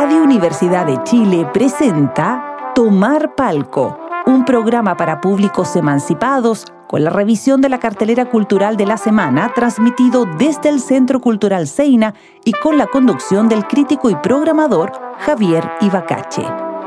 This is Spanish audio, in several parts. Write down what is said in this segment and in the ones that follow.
Radio Universidad de Chile presenta Tomar Palco, un programa para públicos emancipados con la revisión de la cartelera cultural de la semana, transmitido desde el Centro Cultural Seina y con la conducción del crítico y programador Javier Ibacache.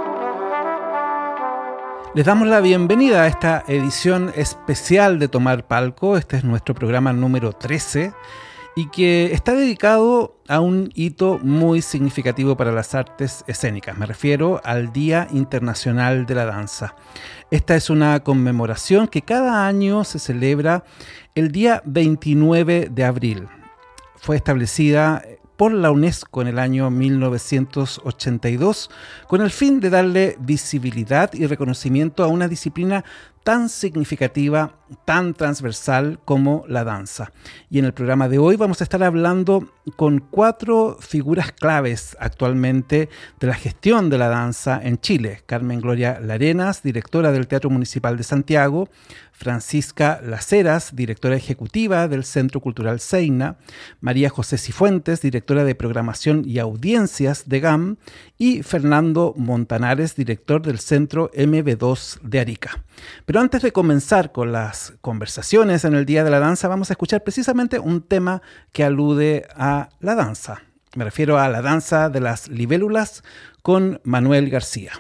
Les damos la bienvenida a esta edición especial de Tomar Palco. Este es nuestro programa número 13 y que está dedicado a un hito muy significativo para las artes escénicas. Me refiero al Día Internacional de la Danza. Esta es una conmemoración que cada año se celebra el día 29 de abril. Fue establecida por la UNESCO en el año 1982 con el fin de darle visibilidad y reconocimiento a una disciplina tan significativa, tan transversal como la danza. Y en el programa de hoy vamos a estar hablando con 4 figuras claves actualmente de la gestión de la danza en Chile. Carmen Gloria Larenas, directora del Teatro Municipal de Santiago; Francisca Las Heras, directora ejecutiva del Centro Cultural Seina; María José Cifuentes, directora de Programación y Audiencias de GAM; y Fernando Montanares, director del Centro MB2 de Arica. Pero antes de comenzar con las conversaciones en el Día de la Danza, vamos a escuchar precisamente un tema que alude a la danza. Me refiero a la danza de las libélulas con Manuel García.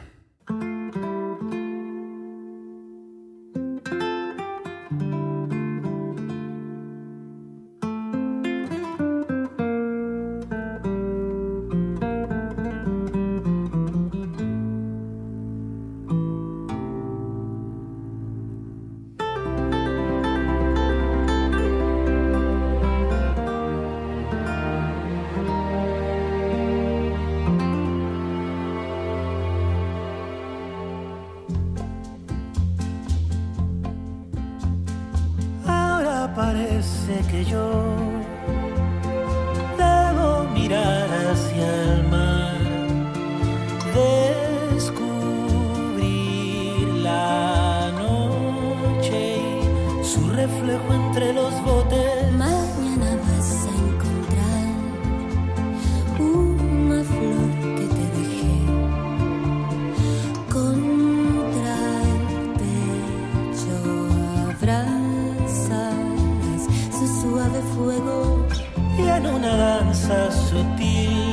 Parece que yo debo mirar hacia el mar, descubrir la noche y su reflejo entre los botes. Mañana vas a encontrar una flor que te dejé contra el pecho. Su suave fuego y en una danza sutil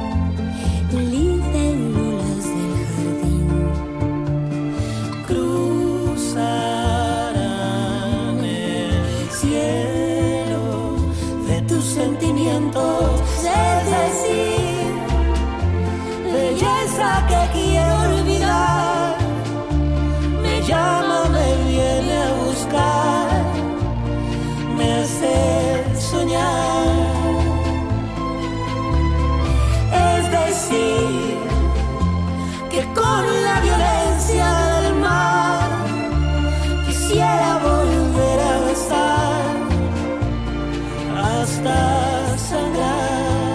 libélulas del jardín cruzarán el cielo de tus sentimientos, es decir, belleza que quiero olvidar, me llama, me viene a buscar, me hace soñar, es decir, que con la violencia del mar quisiera volver a besar hasta sangrar.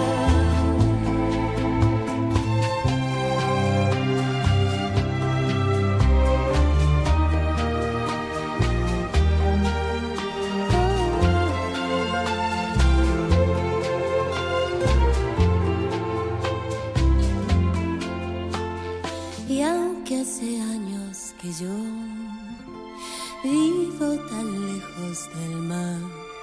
Hace años que yo vivo tan lejos del mar,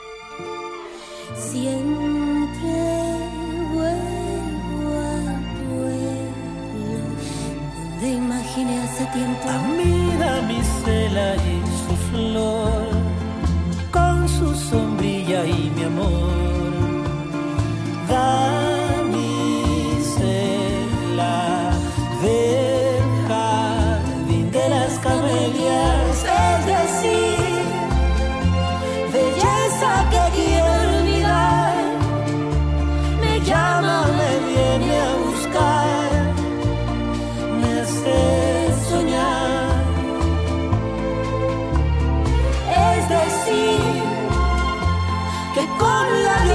siempre vuelvo al pueblo donde imaginé hace tiempo a mi damisela y su flor, con su sombrilla y mi amor. Damisela del jardín de las camelias, es decir, belleza que quiero olvidar, me llama, me viene a buscar, me hace soñar, es decir, que con la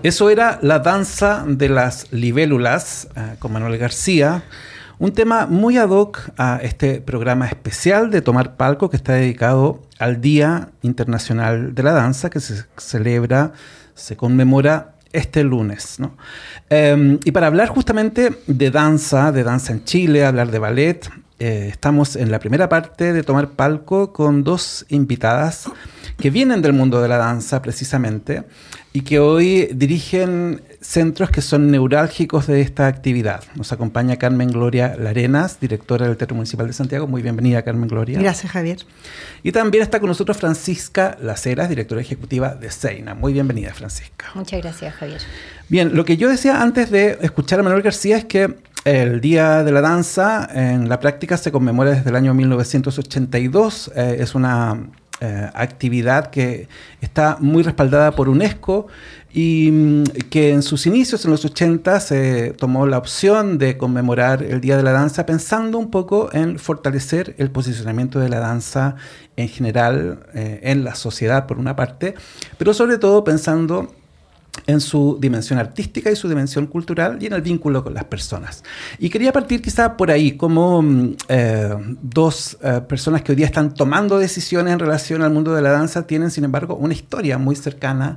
Eso era La danza de las libélulas, con Manuel García. Un tema muy ad hoc a este programa especial de Tomar Palco que está dedicado al Día Internacional de la Danza, que se celebra, se conmemora este lunes, ¿no? Y para hablar justamente de danza en Chile, hablar de ballet, estamos en la primera parte de Tomar Palco con dos invitadas que vienen del mundo de la danza precisamente y que hoy dirigen centros que son neurálgicos de esta actividad. Nos acompaña Carmen Gloria Larenas, directora del Teatro Municipal de Santiago. Muy bienvenida, Carmen Gloria. Gracias, Javier. Y también está con nosotros Francisca Las Heras, directora ejecutiva de Seina. Muy bienvenida, Francisca. Muchas gracias, Javier. Bien, lo que yo decía antes de escuchar a Manuel García es que el Día de la Danza en la práctica se conmemora desde el año 1982. Es una actividad que está muy respaldada por UNESCO y que en sus inicios, en los 80, se tomó la opción de conmemorar el Día de la Danza pensando un poco en fortalecer el posicionamiento de la danza en general en la sociedad, por una parte, pero sobre todo pensando en su dimensión artística y su dimensión cultural y en el vínculo con las personas. Y quería partir quizá por ahí, como dos personas que hoy día están tomando decisiones en relación al mundo de la danza tienen, sin embargo, una historia muy cercana,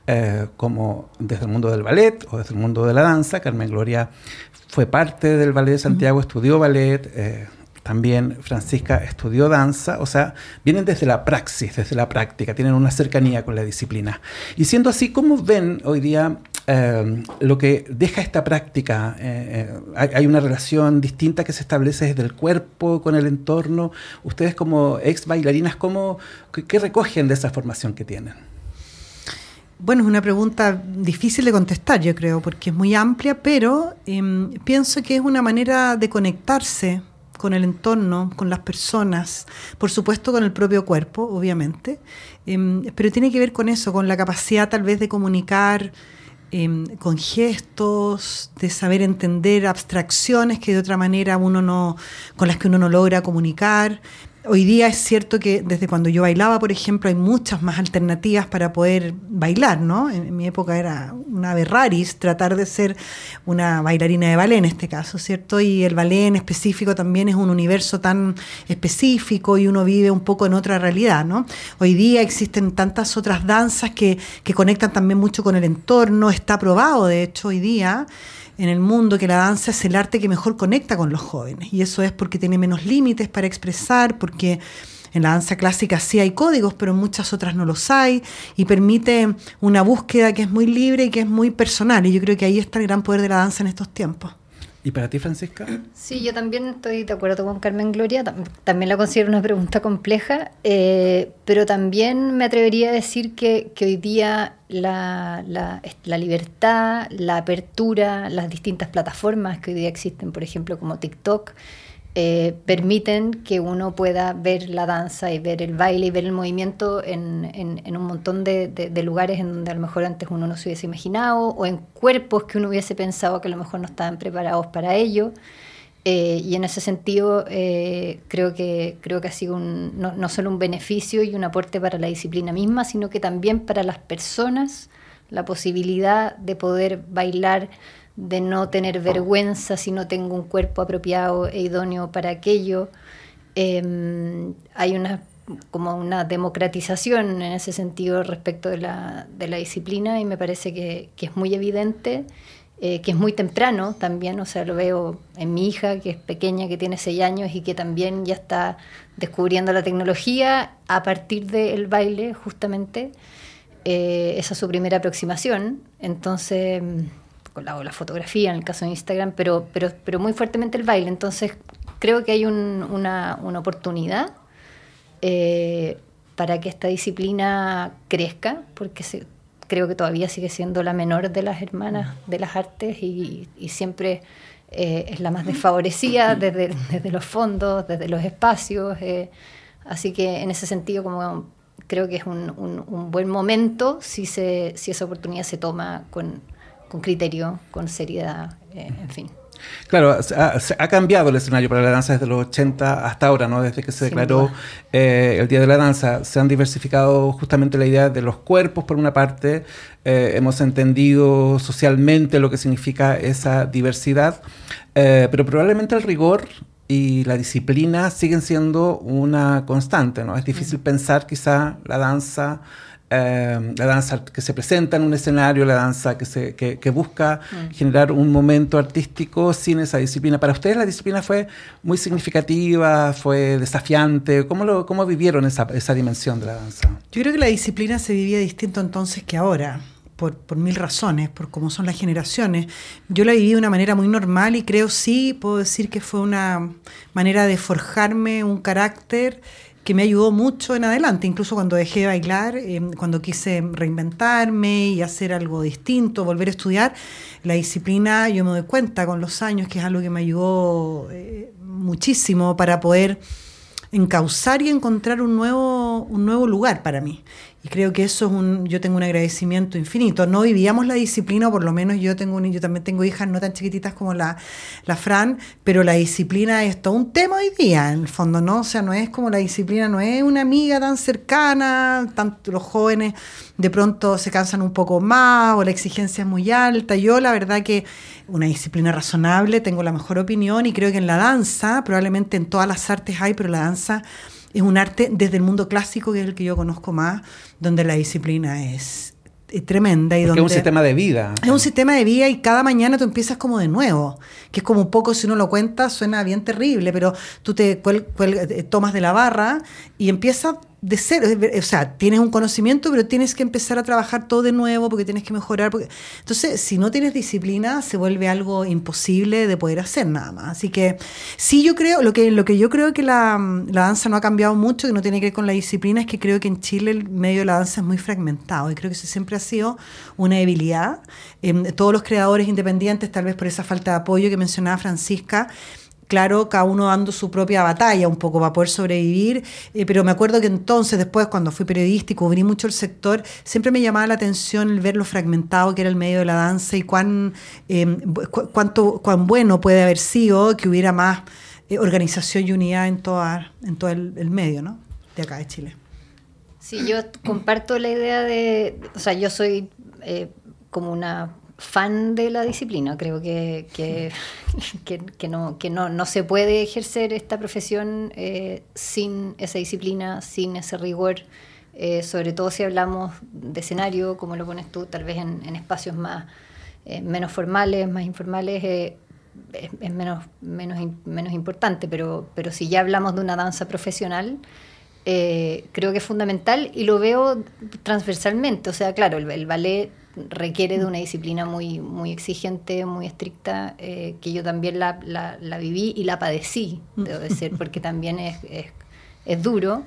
como desde el mundo del ballet o desde el mundo de la danza. Carmen Gloria fue parte del Ballet de Santiago, estudió ballet, también Francisca estudió danza, o sea, vienen desde la praxis, desde la práctica, tienen una cercanía con la disciplina. Y siendo así, ¿cómo ven hoy día lo que deja esta práctica? Hay una relación distinta que se establece desde el cuerpo con el entorno. Ustedes como ex bailarinas, ¿qué recogen de esa formación que tienen? Bueno, es una pregunta difícil de contestar, yo creo, porque es muy amplia, pero pienso que es una manera de conectarse con el entorno, con las personas, por supuesto con el propio cuerpo, obviamente, pero tiene que ver con eso, con la capacidad tal vez de comunicar con gestos, de saber entender abstracciones que de otra manera con las que uno no logra comunicar. Hoy día es cierto que desde cuando yo bailaba, por ejemplo, hay muchas más alternativas para poder bailar, ¿no? En mi época era una ave raris tratar de ser una bailarina de ballet en este caso, ¿cierto? Y el ballet en específico también es un universo tan específico y uno vive un poco en otra realidad, ¿no? Hoy día existen tantas otras danzas que conectan también mucho con el entorno. Está probado, de hecho, hoy día en el mundo que la danza es el arte que mejor conecta con los jóvenes, y eso es porque tiene menos límites para expresar, porque en la danza clásica sí hay códigos, pero en muchas otras no los hay, y permite una búsqueda que es muy libre y que es muy personal, y yo creo que ahí está el gran poder de la danza en estos tiempos. ¿Y para ti, Francisca? Sí, yo también estoy de acuerdo con Carmen Gloria, también la considero una pregunta compleja, pero también me atrevería a decir que hoy día la libertad, la apertura, las distintas plataformas que hoy día existen, por ejemplo, como TikTok, permiten que uno pueda ver la danza y ver el baile y ver el movimiento en un montón de lugares en donde a lo mejor antes uno no se hubiese imaginado, o en cuerpos que uno hubiese pensado que a lo mejor no estaban preparados para ello. Y en ese sentido creo que ha sido no solo un beneficio y un aporte para la disciplina misma, sino que también para las personas la posibilidad de poder bailar, de no tener vergüenza si no tengo un cuerpo apropiado e idóneo para aquello. Hay como una democratización en ese sentido respecto de la disciplina, y me parece que es muy evidente, que es muy temprano también. O sea, lo veo en mi hija, que es pequeña, que tiene 6 años y que también ya está descubriendo la tecnología a partir del baile, justamente. Esa es su primera aproximación. Entonces, con la fotografía en el caso de Instagram, pero muy fuertemente el baile. Entonces creo que hay una oportunidad para que esta disciplina crezca, porque creo que todavía sigue siendo la menor de las hermanas de las artes y siempre es la más desfavorecida desde los fondos, desde los espacios. Así que en ese sentido creo que es un buen momento si esa oportunidad se toma con criterio, con seriedad, en fin. Claro, ha cambiado el escenario para la danza desde los 80 hasta ahora, ¿no? Desde que se declaró el Día de la Danza. Se han diversificado justamente la idea de los cuerpos, por una parte. Hemos entendido socialmente lo que significa esa diversidad, pero probablemente el rigor y la disciplina siguen siendo una constante, ¿no? Es difícil pensar quizá la danza que se presenta en un escenario, la danza que busca generar un momento artístico sin esa disciplina. Para ustedes la disciplina fue muy significativa, fue desafiante. ¿Cómo vivieron esa dimensión de la danza? Yo creo que la disciplina se vivía distinto entonces que ahora. Por mil razones, por cómo son las generaciones. Yo la viví de una manera muy normal y puedo decir que fue una manera de forjarme un carácter que me ayudó mucho en adelante, incluso cuando dejé de bailar, cuando quise reinventarme y hacer algo distinto, volver a estudiar. La disciplina, yo me doy cuenta con los años que es algo que me ayudó muchísimo para poder encauzar y encontrar un nuevo lugar para mí. Y creo que eso yo tengo un agradecimiento infinito. No vivíamos la disciplina, o por lo menos yo también tengo hijas no tan chiquititas como la Fran, pero la disciplina es todo un tema hoy día, en el fondo, ¿no? O sea, no es como la disciplina, no es una amiga tan cercana, tanto los jóvenes de pronto se cansan un poco más, o la exigencia es muy alta. Yo, la verdad que una disciplina razonable, tengo la mejor opinión, y creo que en la danza, probablemente en todas las artes hay, pero la danza es un arte desde el mundo clásico, que es el que yo conozco más, donde la disciplina es tremenda. Y donde es un sistema de vida. Es un sistema de vida, y cada mañana tú empiezas como de nuevo, que es como un poco, si uno lo cuenta, suena bien terrible, pero tú te tomas de la barra y empiezas de cero. O sea, tienes un conocimiento, pero tienes que empezar a trabajar todo de nuevo porque tienes que mejorar. Entonces, si no tienes disciplina, se vuelve algo imposible de poder hacer nada más. Así que sí, yo creo, lo que yo creo que la danza no ha cambiado mucho, que no tiene que ver con la disciplina, es que creo que en Chile el medio de la danza es muy fragmentado, y creo que eso siempre ha sido una debilidad. Todos los creadores independientes, tal vez por esa falta de apoyo que mencionaba Francisca, claro, cada uno dando su propia batalla un poco para poder sobrevivir, pero me acuerdo que entonces, después, cuando fui periodista y cubrí mucho el sector, siempre me llamaba la atención el ver lo fragmentado que era el medio de la danza, y cuán bueno puede haber sido que hubiera más organización y unidad en todo el medio, ¿no?, de acá de Chile. Sí, yo comparto la idea o sea, yo soy como una fan de la disciplina. Creo que no se puede ejercer esta profesión sin esa disciplina, sin ese rigor, sobre todo si hablamos de escenario, como lo pones tú, tal vez en espacios menos formales, más informales, es menos importante, pero si ya hablamos de una danza profesional, creo que es fundamental, y lo veo transversalmente. O sea, claro, el ballet requiere de una disciplina muy, muy exigente, muy estricta, que yo también la viví y la padecí, debo decir, porque también es duro.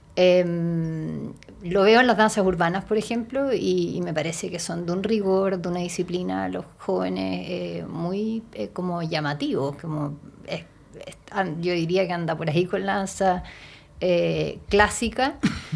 Lo veo en las danzas urbanas, por ejemplo, y me parece que son de un rigor, de una disciplina, los jóvenes, muy como llamativos, yo diría que anda por ahí con la danza clásica.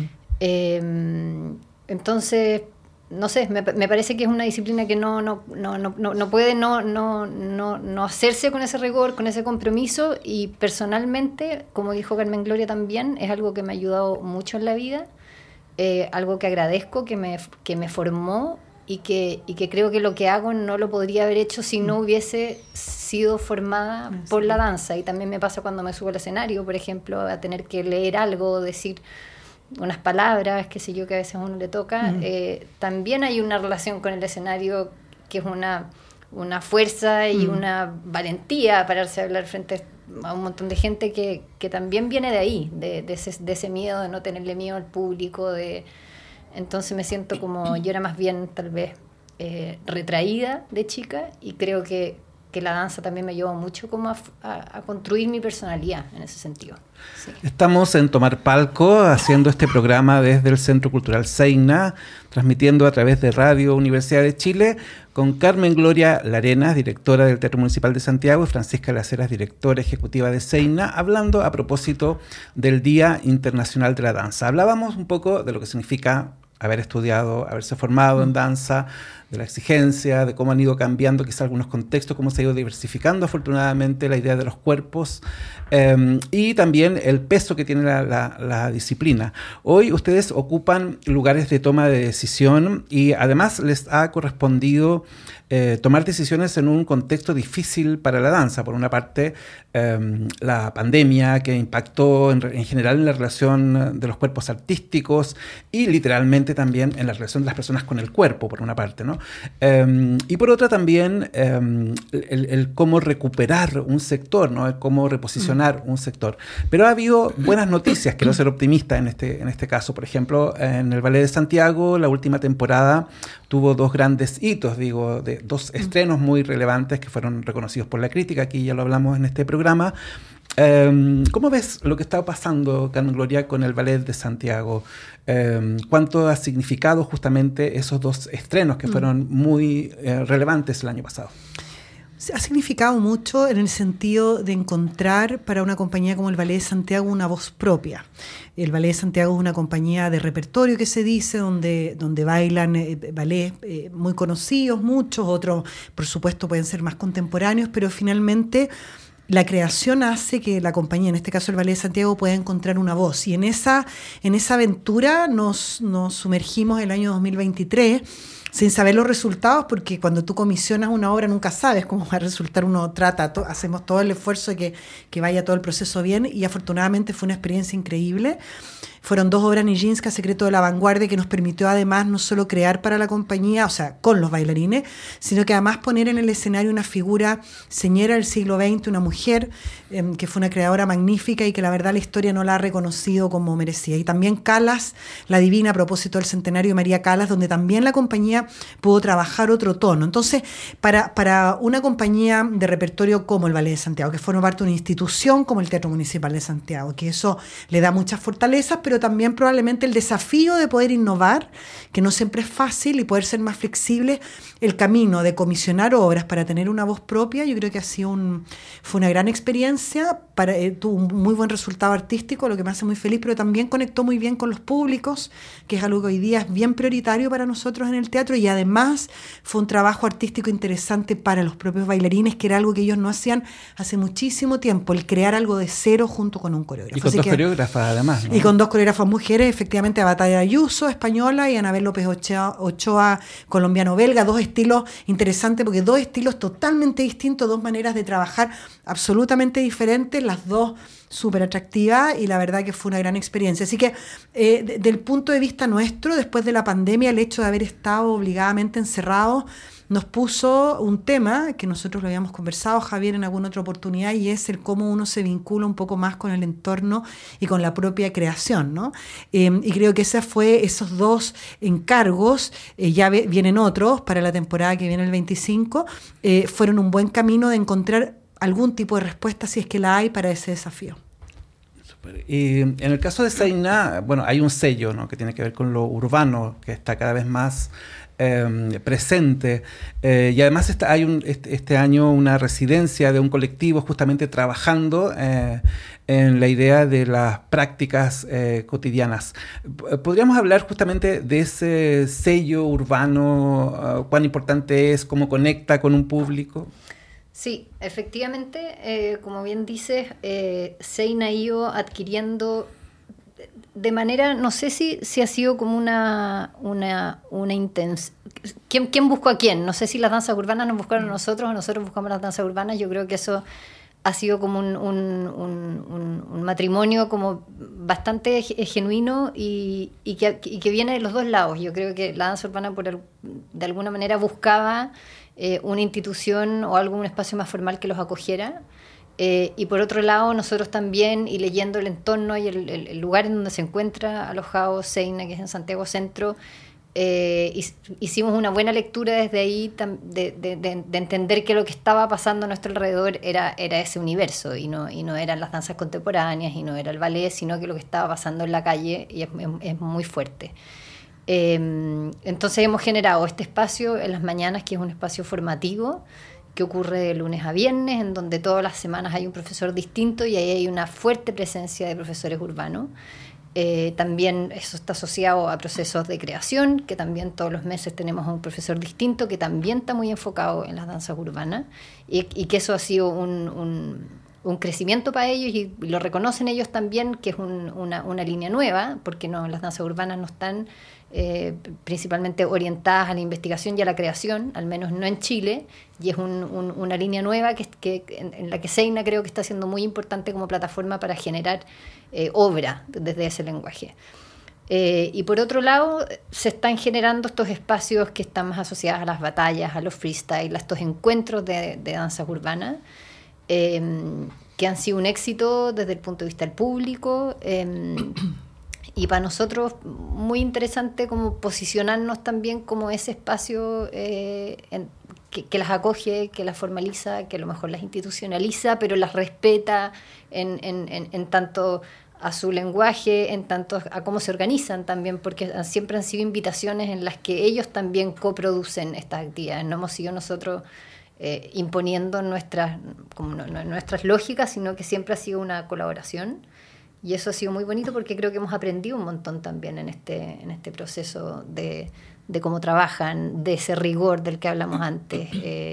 Entonces, no sé, me parece que es una disciplina que no puede no hacerse con ese rigor, con ese compromiso, y personalmente, como dijo Carmen Gloria también, es algo que me ha ayudado mucho en la vida, algo que agradezco, que me formó, y que creo que lo que hago no lo podría haber hecho si no hubiese sido formada por la danza. Y también me pasa cuando me subo al escenario, por ejemplo, a tener que leer algo, decir unas palabras, qué sé yo, que a veces a uno le toca. También hay una relación con el escenario que es una fuerza y una valentía a pararse a hablar frente a un montón de gente que también viene de ahí, de ese miedo, de no tenerle miedo al público. Entonces me siento como, yo era más bien tal vez retraída de chica, y creo que la danza también me ayudó mucho como a construir mi personalidad en ese sentido. Sí. Estamos en Tomar Palco, haciendo este programa desde el Centro Cultural Seina, transmitiendo a través de Radio Universidad de Chile, con Carmen Gloria Larenas, directora del Teatro Municipal de Santiago, y Francisca Las Heras, directora ejecutiva de Seina, hablando a propósito del Día Internacional de la Danza. Hablábamos un poco de lo que significa haber estudiado, haberse formado en danza, de la exigencia, de cómo han ido cambiando quizá algunos contextos, cómo se ha ido diversificando afortunadamente la idea de los cuerpos, y también el peso que tiene la disciplina. Hoy ustedes ocupan lugares de toma de decisión y además les ha correspondido tomar decisiones en un contexto difícil para la danza. Por una parte, la pandemia que impactó en general en la relación de los cuerpos artísticos y literalmente también en la relación de las personas con el cuerpo, por una parte, ¿no? Y por otra también el cómo recuperar un sector, ¿no? El cómo reposicionar un sector. Pero ha habido buenas noticias, quiero ser optimista en este caso. Por ejemplo, en el Ballet de Santiago, la última temporada tuvo dos grandes hitos, dos estrenos muy relevantes que fueron reconocidos por la crítica, aquí ya lo hablamos en este programa. ¿Cómo ves lo que está pasando, Carmen Gloria, con el Ballet de Santiago? ¿Cuánto ha significado justamente esos dos estrenos que fueron muy relevantes el año pasado? Ha significado mucho en el sentido de encontrar para una compañía como el Ballet de Santiago una voz propia. El Ballet de Santiago es una compañía de repertorio que se dice, donde bailan ballet muy conocidos, muchos, otros por supuesto pueden ser más contemporáneos, pero finalmente la creación hace que la compañía, en este caso el Ballet de Santiago, pueda encontrar una voz. Y en esa aventura nos sumergimos el año 2023 sin saber los resultados, porque cuando tú comisionas una obra nunca sabes cómo va a resultar. Uno hacemos todo el esfuerzo de que vaya todo el proceso bien, y afortunadamente fue una experiencia increíble. Fueron 2 obras Nijinsky, Secreto de la Vanguardia, que nos permitió además no solo crear para la compañía, o sea, con los bailarines, sino que además poner en el escenario una figura señera del siglo XX, una mujer que fue una creadora magnífica y que la verdad la historia no la ha reconocido como merecía. Y también Calas, la divina, a propósito del centenario de María Calas, donde también la compañía pudo trabajar otro tono. Entonces, para una compañía de repertorio como el Ballet de Santiago, que forma parte de una institución como el Teatro Municipal de Santiago, que eso le da muchas fortalezas, pero también probablemente el desafío de poder innovar, que no siempre es fácil, y poder ser más flexible, el camino de comisionar obras para tener una voz propia, yo creo que fue una gran experiencia, tuvo un muy buen resultado artístico, lo que me hace muy feliz, pero también conectó muy bien con los públicos, que es algo que hoy día es bien prioritario para nosotros en el teatro, y además fue un trabajo artístico interesante para los propios bailarines, que era algo que ellos no hacían hace muchísimo tiempo, el crear algo de cero junto con un coreógrafo. Y con dos coreógrafas además, ¿no? Y con 2 coreógrafas mujeres, efectivamente, a Batalla Ayuso, española, y Anabel López Ochoa, colombiano-belga, 2 estilos interesantes, porque 2 estilos totalmente distintos, 2 maneras de trabajar absolutamente diferentes, las 2 súper atractivas, y la verdad que fue una gran experiencia. Así que, del punto de vista nuestro, después de la pandemia, el hecho de haber estado obligadamente encerrados nos puso un tema que nosotros lo habíamos conversado, Javier, en alguna otra oportunidad, y es el cómo uno se vincula un poco más con el entorno y con la propia creación, ¿no? Y creo que esos 2 encargos, ya vienen otros para la temporada que viene el 25, fueron un buen camino de encontrar algún tipo de respuesta, si es que la hay, para ese desafío. Y en el caso de Seina, bueno, hay un sello, ¿no?, que tiene que ver con lo urbano, que está cada vez más presente, y además hay este año una residencia de un colectivo justamente trabajando en la idea de las prácticas cotidianas. ¿Podríamos hablar justamente de ese sello urbano, cuán importante es, cómo conecta con un público? Sí, efectivamente, como bien dices, Seina ha ido adquiriendo de manera, no sé si ha sido como una intención. ¿Quién buscó a quién? No sé si las danzas urbanas nos buscaron a nosotros o nosotros buscamos las danzas urbanas. Yo creo que eso ha sido como un matrimonio como bastante genuino y que viene de los 2 lados. Yo creo que la danza urbana de alguna manera buscaba una institución o algún espacio más formal que los acogiera. Y por otro lado, nosotros también, y leyendo el entorno y el lugar en donde se encuentra alojado Seina, que es en Santiago Centro, hicimos una buena lectura desde ahí de entender que lo que estaba pasando a nuestro alrededor era ese universo, y no eran las danzas contemporáneas, y no era el ballet, sino que lo que estaba pasando en la calle, y es muy fuerte. Entonces hemos generado este espacio en las mañanas, que es un espacio formativo, que ocurre de lunes a viernes, en donde todas las semanas hay un profesor distinto, y ahí hay una fuerte presencia de profesores urbanos. También eso está asociado a procesos de creación, que también todos los meses tenemos a un profesor distinto que también está muy enfocado en las danzas urbanas, y que eso ha sido un crecimiento para ellos, y lo reconocen ellos también, que es una línea nueva, porque las danzas urbanas no están principalmente orientadas a la investigación y a la creación, al menos no en Chile, y es una línea nueva en la que Seina creo que está siendo muy importante como plataforma para generar obra desde ese lenguaje. Y por otro lado, se están generando estos espacios que están más asociados a las batallas, a los freestyle, a estos encuentros de danzas urbanas, que han sido un éxito desde el punto de vista del público, y para nosotros muy interesante como posicionarnos también como ese espacio que las acoge, que las formaliza, que a lo mejor las institucionaliza, pero las respeta en tanto a su lenguaje, en tanto a cómo se organizan también, porque siempre han sido invitaciones en las que ellos también coproducen estas actividades. No hemos sido nosotros imponiendo nuestras lógicas, sino que siempre ha sido una colaboración, y eso ha sido muy bonito porque creo que hemos aprendido un montón también en este proceso de cómo trabajan, de ese rigor del que hablamos antes.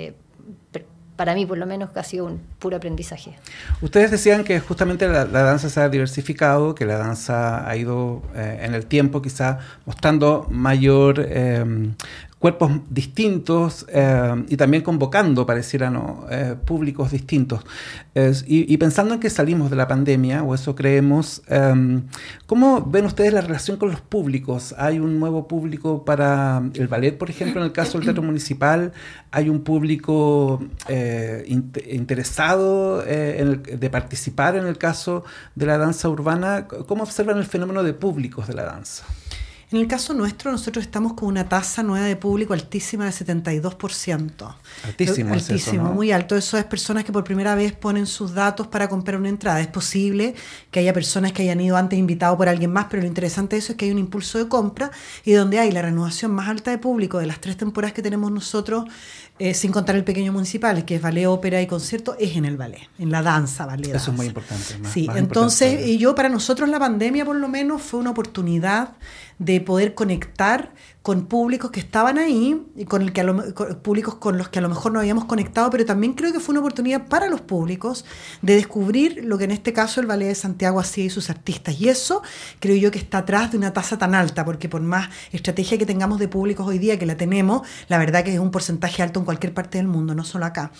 Para mí, por lo menos, ha sido un puro aprendizaje. Ustedes decían que justamente la danza se ha diversificado, que la danza ha ido en el tiempo quizá mostrando mayor cuerpos distintos y también convocando, parecieran, públicos distintos. Y pensando en que salimos de la pandemia, o eso creemos, ¿cómo ven ustedes la relación con los públicos? ¿Hay un nuevo público para el ballet, por ejemplo, en el caso del Teatro Municipal? ¿Hay un público interesado de participar en el caso de la danza urbana? ¿Cómo observan el fenómeno de públicos de la danza? En el caso nuestro, nosotros estamos con una tasa nueva de público altísima de 72%. Altísimo, es eso, ¿no? Muy alto. Eso es personas que por primera vez ponen sus datos para comprar una entrada. Es posible que haya personas que hayan ido antes invitados por alguien más, pero lo interesante de eso es que hay un impulso de compra, y donde hay la renovación más alta de público de las 3 temporadas que tenemos nosotros, sin contar el pequeño municipal, que es ballet, ópera y concierto, es en el ballet, en la danza, ballet. Eso es muy importante. Sí, entonces, y para nosotros la pandemia por lo menos fue una oportunidad de poder conectar con públicos que estaban ahí, y con públicos con los que a lo mejor no habíamos conectado, pero también creo que fue una oportunidad para los públicos de descubrir lo que en este caso el Ballet de Santiago hacía y sus artistas. Y eso creo yo que está atrás de una tasa tan alta, porque por más estrategia que tengamos de públicos hoy día, que la tenemos, la verdad que es un porcentaje alto en cualquier parte del mundo, no solo acá.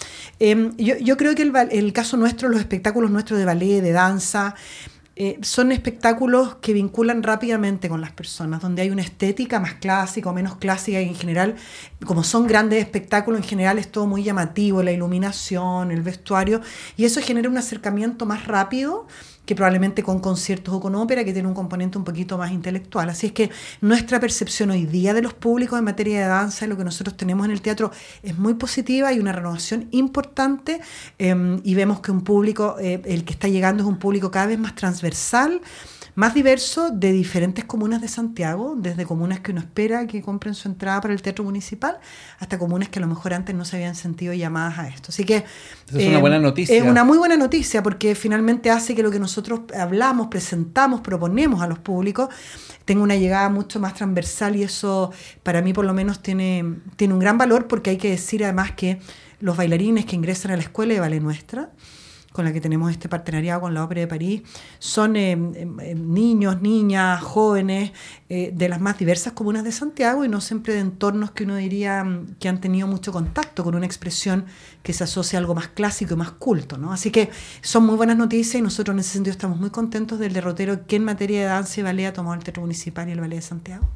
Yo creo que el caso nuestro, los espectáculos nuestros de ballet, de danza, son espectáculos que vinculan rápidamente con las personas, donde hay una estética más clásica o menos clásica, y en general, como son grandes espectáculos, en general es todo muy llamativo, la iluminación, el vestuario, y eso genera un acercamiento más rápido que probablemente con conciertos o con ópera, que tiene un componente un poquito más intelectual. Así es que nuestra percepción hoy día de los públicos en materia de danza, y lo que nosotros tenemos en el teatro, es muy positiva. Hay una renovación importante, y vemos que un público, el que está llegando, es un público cada vez más transversal, más diverso, de diferentes comunas de Santiago, desde comunas que uno espera que compren su entrada para el Teatro Municipal, hasta comunas que a lo mejor antes no se habían sentido llamadas a esto. Así que es una buena noticia. Es una muy buena noticia, porque finalmente hace que lo que nosotros hablamos, presentamos, proponemos a los públicos tenga una llegada mucho más transversal, y eso para mí por lo menos tiene un gran valor, porque hay que decir además que los bailarines que ingresan a la Escuela de Ballet Nuestra, con la que tenemos este partenariado con la Ópera de París, son niños, niñas, jóvenes de las más diversas comunas de Santiago, y no siempre de entornos que uno diría que han tenido mucho contacto con una expresión que se asocia a algo más clásico y más culto, ¿no? Así que son muy buenas noticias, y nosotros en ese sentido estamos muy contentos del derrotero que en materia de danza y ballet ha tomado el Teatro Municipal y el Ballet de Santiago.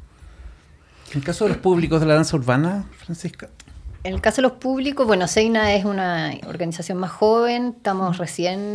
En el caso de los públicos de la danza urbana, Francisca. En el caso de los públicos, bueno, Seina es una organización más joven, estamos recién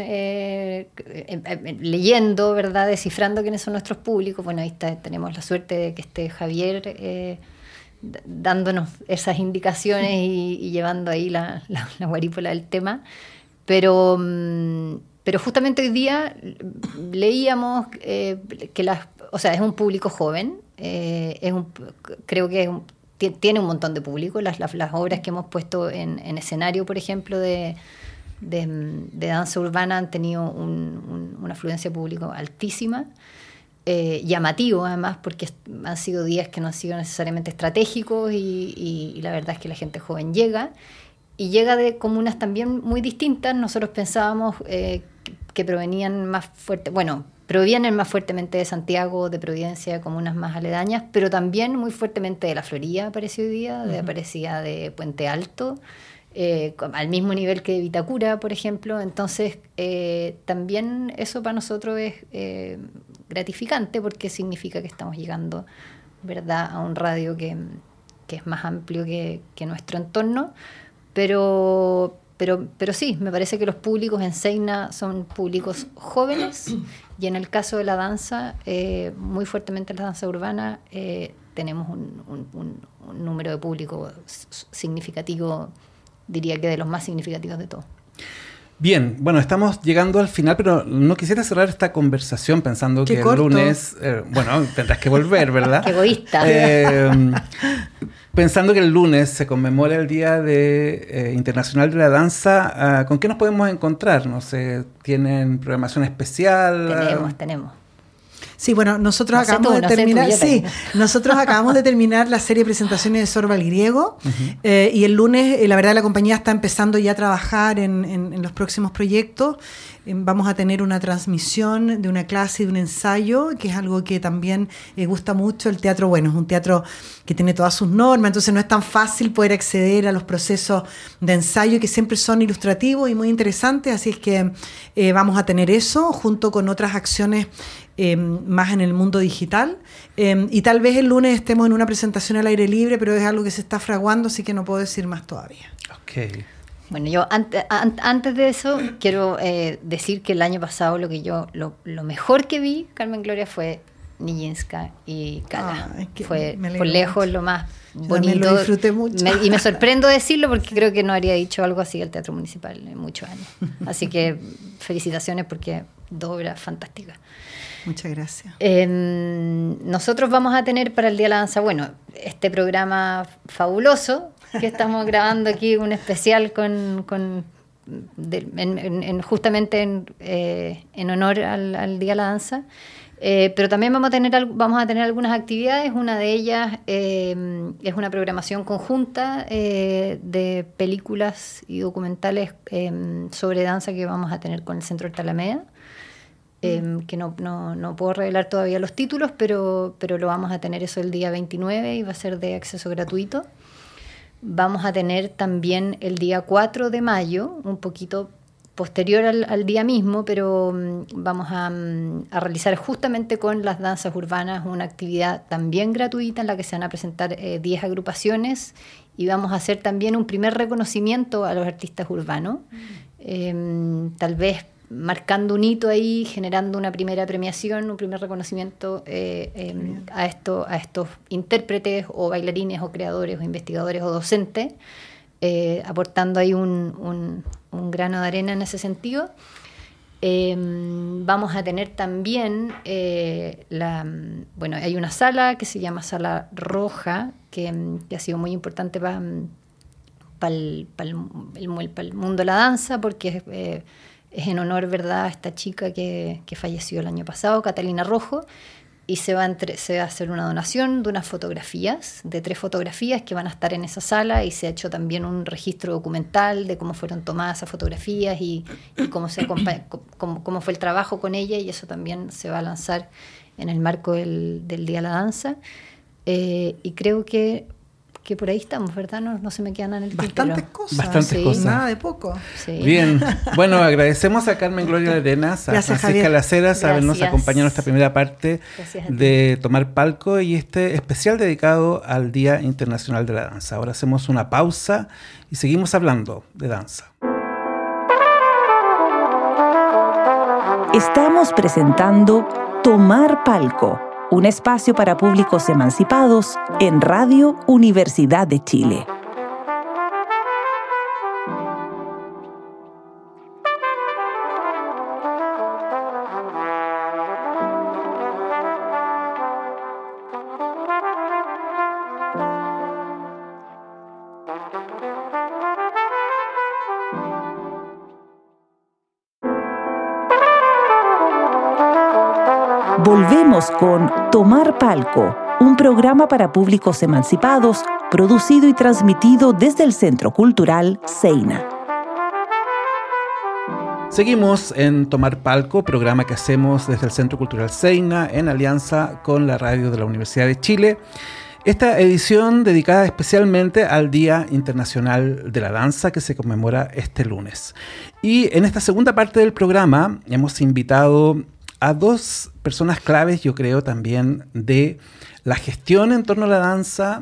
leyendo, ¿verdad?, descifrando quiénes son nuestros públicos. Bueno, ahí tenemos la suerte de que esté Javier dándonos esas indicaciones y llevando ahí la guarípola del tema. Pero justamente hoy día leíamos que es un público joven, creo que tiene un montón de público. Las obras que hemos puesto en escenario, por ejemplo, de danza urbana, han tenido una afluencia público altísima. llamativo además, porque han sido días que no han sido necesariamente estratégicos y la verdad es que la gente joven llega y llega de comunas también muy distintas. Nosotros pensábamos que provienen más fuertemente de Santiago, de Providencia, de comunas más aledañas, pero también muy fuertemente de La Florida apareció hoy día, aparecía de Puente Alto, al mismo nivel que de Vitacura, por ejemplo. Entonces, también eso para nosotros es gratificante porque significa que estamos llegando, ¿verdad?, a un radio que es más amplio que nuestro entorno. Pero sí, me parece que los públicos en Seina son públicos jóvenes y en el caso de la danza, muy fuertemente la danza urbana, tenemos un número de público significativo, diría que de los más significativos de todos. Bien, bueno, estamos llegando al final, pero no quisiera cerrar esta conversación pensando que corto. El lunes, bueno, tendrás que volver, ¿verdad? Qué egoísta. Pensando que el lunes se conmemora el Día Internacional de la Danza, ¿con qué nos podemos encontrar? No sé, ¿tienen programación especial? Tenemos. Sí, bueno, nosotros acabamos de terminar la serie de presentaciones de Sorba el Griego. Y el lunes, la verdad, la compañía está empezando ya a trabajar en los próximos proyectos. Vamos a tener una transmisión de una clase y de un ensayo, que es algo que también gusta mucho. El teatro, bueno, es un teatro que tiene todas sus normas, entonces no es tan fácil poder acceder a los procesos de ensayo, que siempre son ilustrativos y muy interesantes. Así es que vamos a tener eso, junto con otras acciones más en el mundo digital. Y tal vez el lunes estemos en una presentación al aire libre, pero es algo que se está fraguando, así que no puedo decir más todavía. Ok. Bueno, yo antes de eso quiero decir que el año pasado lo mejor que vi, Carmen Gloria, fue Nijinská y Kala. Fue por lejos lo más bonito. Lo disfruté mucho. Y me sorprendo decirlo porque creo que no habría dicho algo así al Teatro Municipal en muchos años. Así que felicitaciones porque 2 obras fantásticas. Muchas gracias. Nosotros vamos a tener para el Día de la Danza, bueno, este programa fabuloso que estamos grabando aquí, un especial justamente en honor al Día de la Danza. Pero también vamos a tener algunas actividades. Una de ellas es una programación conjunta de películas y documentales sobre danza que vamos a tener con el Centro Horta Alameda. Que no puedo revelar todavía los títulos, pero lo vamos a tener eso el día 29 y va a ser de acceso gratuito. Vamos a tener también el día 4 de mayo, un poquito posterior al día mismo, pero vamos a realizar justamente con las danzas urbanas una actividad también gratuita en la que se van a presentar 10 agrupaciones y vamos a hacer también un primer reconocimiento a los artistas urbanos, tal vez marcando un hito ahí, generando una primera premiación, un primer reconocimiento a estos intérpretes o bailarines o creadores o investigadores o docentes, aportando ahí un grano de arena en ese sentido. Vamos a tener también hay una sala que se llama Sala Roja, que ha sido muy importante para el mundo de la danza, porque es en honor, ¿verdad?, a esta chica que falleció el año pasado, Catalina Rojo, y se va a hacer una donación de unas fotografías, de 3 fotografías que van a estar en esa sala, y se ha hecho también un registro documental de cómo fueron tomadas esas fotografías y cómo fue el trabajo con ella, y eso también se va a lanzar en el marco del Día de la Danza. Y creo que por ahí estamos, ¿verdad? No se me quedan en el Bastantes cosas. Nada de poco. Sí. Bien, bueno, agradecemos a Carmen Gloria Arenas, a Gracias, Francisca Laceras, a habernos acompañado en esta primera parte de Tomar Palco y este especial dedicado al Día Internacional de la Danza. Ahora hacemos una pausa y seguimos hablando de danza. Estamos presentando Tomar Palco, un espacio para públicos emancipados en Radio Universidad de Chile. Volvemos con Tomar Palco, un programa para públicos emancipados, producido y transmitido desde el Centro Cultural Seina. Seguimos en Tomar Palco, programa que hacemos desde el Centro Cultural Seina en alianza con la radio de la Universidad de Chile. Esta edición dedicada especialmente al Día Internacional de la Danza que se conmemora este lunes. Y en esta segunda parte del programa hemos invitado a dos personas claves, yo creo, también de la gestión en torno a la danza,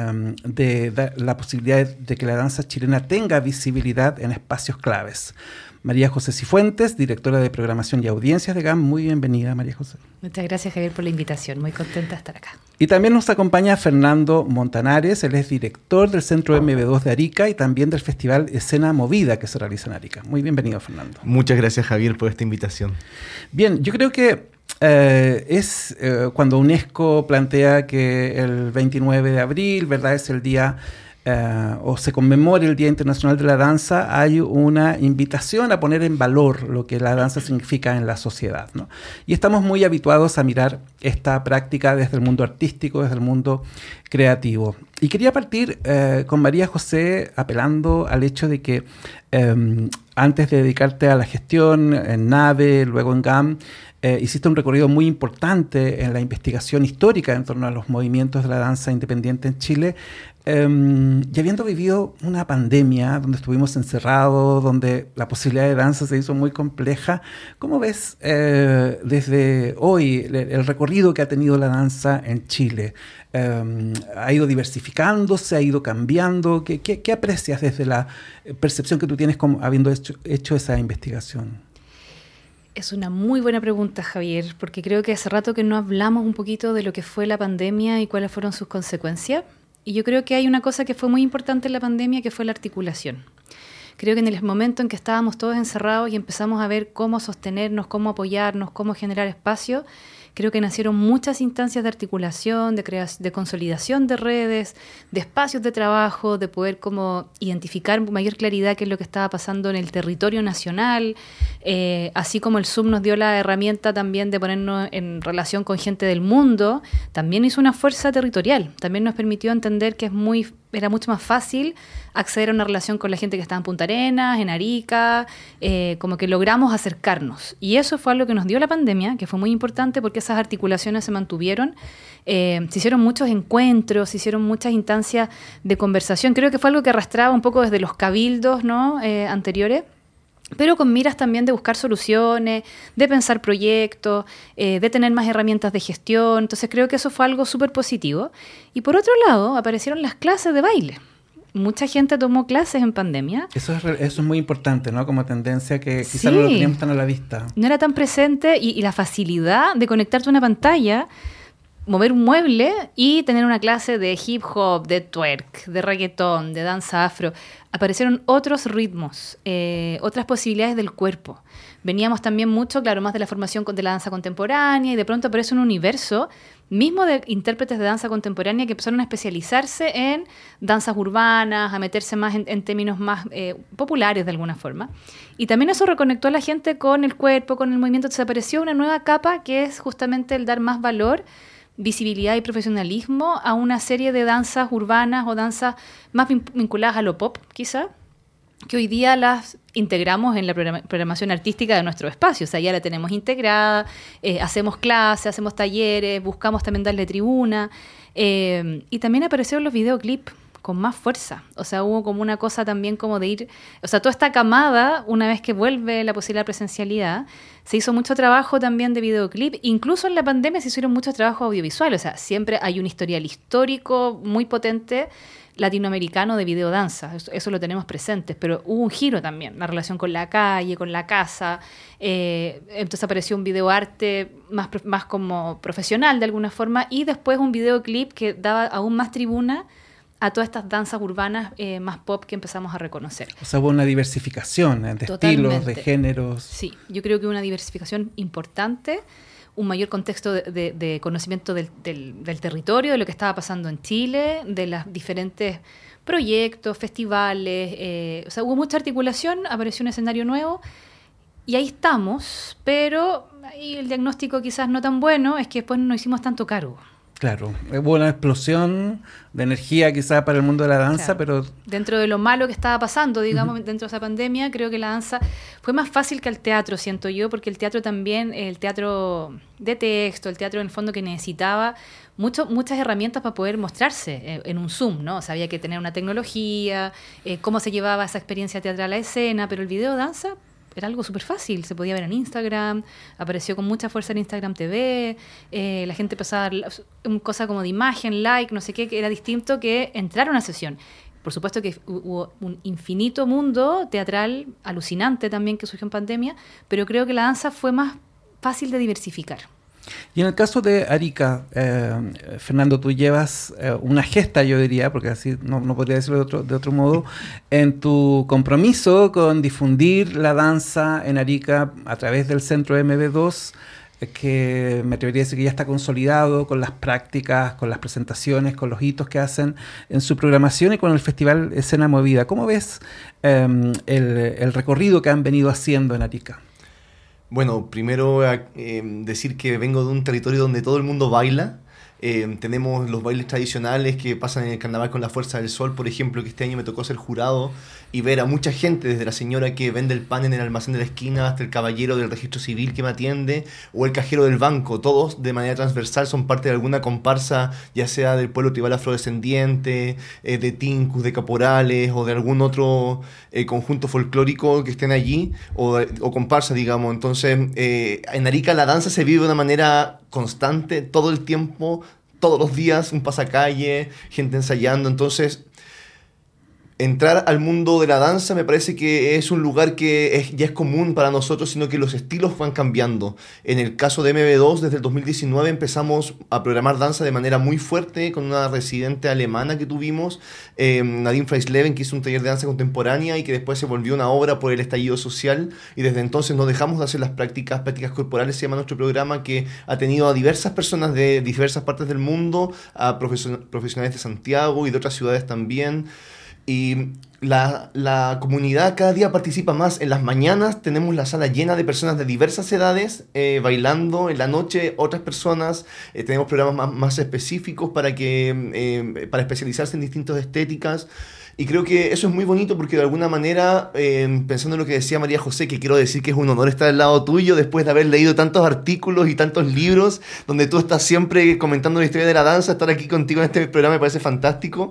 de la posibilidad de que la danza chilena tenga visibilidad en espacios claves. María José Cifuentes, directora de Programación y Audiencias de GAM. Muy bienvenida, María José. Muchas gracias, Javier, por la invitación. Muy contenta de estar acá. Y también nos acompaña Fernando Montanares. Él es director del Centro MB2 de Arica y también del Festival Escena Movida que se realiza en Arica. Muy bienvenido, Fernando. Muchas gracias, Javier, por esta invitación. Bien, yo creo que cuando UNESCO plantea que el 29 de abril, ¿verdad?, es el día o se conmemora el Día Internacional de la Danza, hay una invitación a poner en valor lo que la danza significa en la sociedad, ¿no? Y estamos muy habituados a mirar esta práctica desde el mundo artístico, desde el mundo creativo. Y quería partir con María José apelando al hecho de que antes de dedicarte a la gestión en NAVE, luego en GAM, hiciste un recorrido muy importante en la investigación histórica en torno a los movimientos de la danza independiente en Chile, y habiendo vivido una pandemia donde estuvimos encerrados, donde la posibilidad de danza se hizo muy compleja, ¿cómo ves desde hoy el recorrido que ha tenido la danza en Chile? ¿Ha ido diversificándose? ¿Ha ido cambiando? ¿Qué aprecias desde la percepción que tú tienes como habiendo hecho esa investigación? Es una muy buena pregunta, Javier, porque creo que hace rato que no hablamos un poquito de lo que fue la pandemia y cuáles fueron sus consecuencias. Y yo creo que hay una cosa que fue muy importante en la pandemia, que fue la articulación. Creo que en el momento en que estábamos todos encerrados y empezamos a ver cómo sostenernos, cómo apoyarnos, cómo generar espacio, creo que nacieron muchas instancias de articulación, de consolidación de redes, de espacios de trabajo, de poder como identificar con mayor claridad qué es lo que estaba pasando en el territorio nacional, así como el Zoom nos dio la herramienta también de ponernos en relación con gente del mundo, también hizo una fuerza territorial, también nos permitió entender que era mucho más fácil acceder a una relación con la gente que estaba en Punta Arenas, en Arica, como que logramos acercarnos. Y eso fue algo que nos dio la pandemia, que fue muy importante porque esas articulaciones se mantuvieron. Se hicieron muchos encuentros, se hicieron muchas instancias de conversación. Creo que fue algo que arrastraba un poco desde los cabildos, ¿no?, anteriores, pero con miras también de buscar soluciones, de pensar proyectos, de tener más herramientas de gestión. Entonces creo que eso fue algo súper positivo. Y por otro lado, aparecieron las clases de baile. Mucha gente tomó clases en pandemia. Eso es muy importante, ¿no? Como tendencia que quizás no lo teníamos tan a la vista. No era tan presente y la facilidad de conectarte a una pantalla, mover un mueble y tener una clase de hip hop, de twerk, de reggaetón, de danza afro. Aparecieron otros ritmos, otras posibilidades del cuerpo. Veníamos también mucho, claro, más de la formación de la danza contemporánea y de pronto aparece un universo mismo de intérpretes de danza contemporánea que empezaron a especializarse en danzas urbanas, a meterse más en términos más populares de alguna forma. Y también eso reconectó a la gente con el cuerpo, con el movimiento. Entonces apareció una nueva capa que es justamente el dar más valor, visibilidad y profesionalismo a una serie de danzas urbanas o danzas más vinculadas a lo pop, quizá, que hoy día las integramos en la programación artística de nuestro espacio. O sea, ya la tenemos integrada, hacemos clases, hacemos talleres, buscamos también darle tribuna. Y también aparecieron los videoclips con más fuerza. O sea, hubo como una cosa también como de ir... O sea, toda esta camada, una vez que vuelve la posibilidad de presencialidad, se hizo mucho trabajo también de videoclip. Incluso en la pandemia se hicieron muchos trabajos audiovisuales. O sea, siempre hay un historial histórico muy potente latinoamericano de videodanza. Eso lo tenemos presentes. Pero hubo un giro también, la relación con la calle, con la casa. Entonces apareció un videoarte más como profesional de alguna forma. Y después un videoclip que daba aún más tribuna a todas estas danzas urbanas más pop que empezamos a reconocer. O sea, hubo una diversificación de Totalmente. estilos, de géneros. Sí, yo creo que una diversificación importante, un mayor contexto de conocimiento del territorio, de lo que estaba pasando en Chile, de los diferentes proyectos, festivales. O sea, hubo mucha articulación, apareció un escenario nuevo Y ahí estamos, pero ahí el diagnóstico quizás no tan bueno, es que después no hicimos tanto cargo. Claro, hubo una explosión de energía quizás para el mundo de la danza, Claro. pero... Dentro de lo malo que estaba pasando, digamos, dentro de esa pandemia, creo que la danza fue más fácil que el teatro, siento yo, porque el teatro también, el teatro de texto, el teatro en el fondo que necesitaba muchas herramientas para poder mostrarse en un Zoom, ¿no? O sea, había que tener una tecnología, cómo se llevaba esa experiencia teatral a la escena, pero el video danza era algo súper fácil, se podía ver en Instagram, apareció con mucha fuerza en Instagram TV, la gente empezaba a dar una cosa como de imagen, like, no sé qué, que era distinto que entrar a una sesión. Por supuesto que hubo un infinito mundo teatral alucinante también que surgió en pandemia, pero creo que la danza fue más fácil de diversificar. Y en el caso de Arica, Fernando, tú llevas una gesta, yo diría, porque así no podría decirlo de otro modo, en tu compromiso con difundir la danza en Arica a través del Centro MB2, que me atrevería a decir que ya está consolidado con las prácticas, con las presentaciones, con los hitos que hacen en su programación y con el Festival Escena Movida. ¿Cómo ves el recorrido que han venido haciendo en Arica? Bueno, primero decir que vengo de un territorio donde todo el mundo baila. Tenemos los bailes tradicionales que pasan en el carnaval con la Fuerza del Sol, por ejemplo, que este año me tocó ser jurado y ver a mucha gente, desde la señora que vende el pan en el almacén de la esquina hasta el caballero del registro civil que me atiende o el cajero del banco. Todos de manera transversal son parte de alguna comparsa, ya sea del pueblo tribal afrodescendiente, de tincus, de caporales o de algún otro conjunto folclórico que estén allí o comparsa, digamos. Entonces, en Arica la danza se vive de una manera constante, todo el tiempo, todos los días, un pasacalle, gente ensayando. Entonces, entrar al mundo de la danza me parece que es un lugar que ya es común para nosotros, sino que los estilos van cambiando. En el caso de MB2, desde el 2019 empezamos a programar danza de manera muy fuerte con una residente alemana que tuvimos, Nadine Freisleben, que hizo un taller de danza contemporánea y que después se volvió una obra por el estallido social, y desde entonces no dejamos de hacer las prácticas corporales, se llama nuestro programa, que ha tenido a diversas personas de diversas partes del mundo, a profesionales de Santiago y de otras ciudades también. Y la comunidad cada día participa más. En las mañanas tenemos la sala llena de personas de diversas edades bailando. En la noche otras personas. Tenemos programas más específicos para especializarse en distintas estéticas. Y creo que eso es muy bonito porque de alguna manera, pensando en lo que decía María José, que quiero decir que es un honor estar al lado tuyo después de haber leído tantos artículos y tantos libros donde tú estás siempre comentando la historia de la danza, estar aquí contigo en este programa me parece fantástico.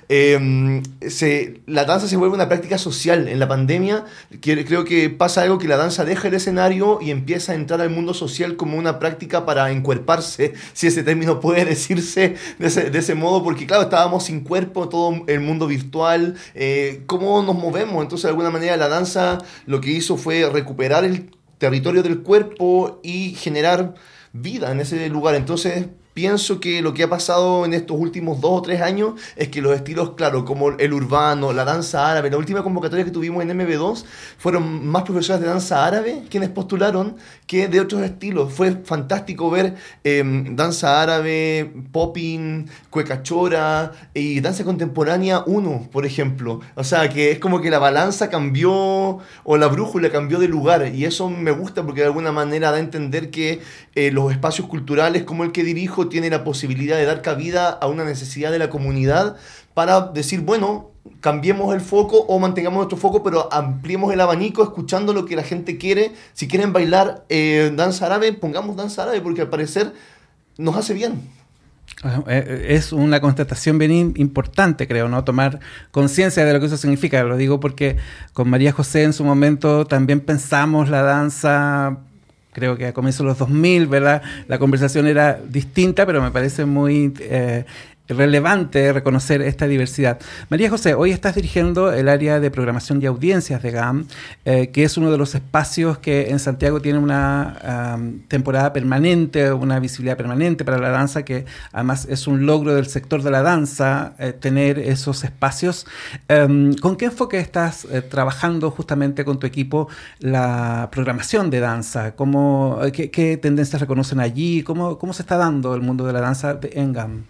La danza se vuelve una práctica social. En la pandemia creo que pasa algo, que la danza deja el escenario y empieza a entrar al mundo social como una práctica para encuerparse, si ese término puede decirse de ese modo, porque claro, estábamos sin cuerpo, todo el mundo virtual, cómo nos movemos. Entonces de alguna manera la danza lo que hizo fue recuperar el territorio del cuerpo y generar vida en ese lugar. Entonces pienso que lo que ha pasado en estos últimos 2 o 3 años es que los estilos, claro, como el urbano, la danza árabe, la última convocatoria que tuvimos en MB2 fueron más profesoras de danza árabe quienes postularon que de otros estilos. Fue fantástico ver danza árabe, popping, cueca chora y danza contemporánea 1, por ejemplo. O sea, que es como que la balanza cambió o la brújula cambió de lugar, y eso me gusta porque de alguna manera da a entender que los espacios culturales como el que dirijo tiene la posibilidad de dar cabida a una necesidad de la comunidad para decir, bueno, cambiemos el foco o mantengamos nuestro foco, pero ampliemos el abanico escuchando lo que la gente quiere. Si quieren bailar danza árabe, pongamos danza árabe porque al parecer nos hace bien. Es una constatación bien importante, creo, ¿no? Tomar conciencia de lo que eso significa. Lo digo porque con María José en su momento también pensamos la danza, creo que a comienzos de los 2000, ¿verdad? La conversación era distinta, pero me parece muy relevante reconocer esta diversidad. María José, hoy estás dirigiendo el área de programación y audiencias de GAM, que es uno de los espacios que en Santiago tiene una temporada permanente, una visibilidad permanente para la danza, que además es un logro del sector de la danza, tener esos espacios. ¿Con qué enfoque estás trabajando justamente con tu equipo la programación de danza? ¿Qué tendencias reconocen allí? ¿Cómo se está dando el mundo de la danza en GAM?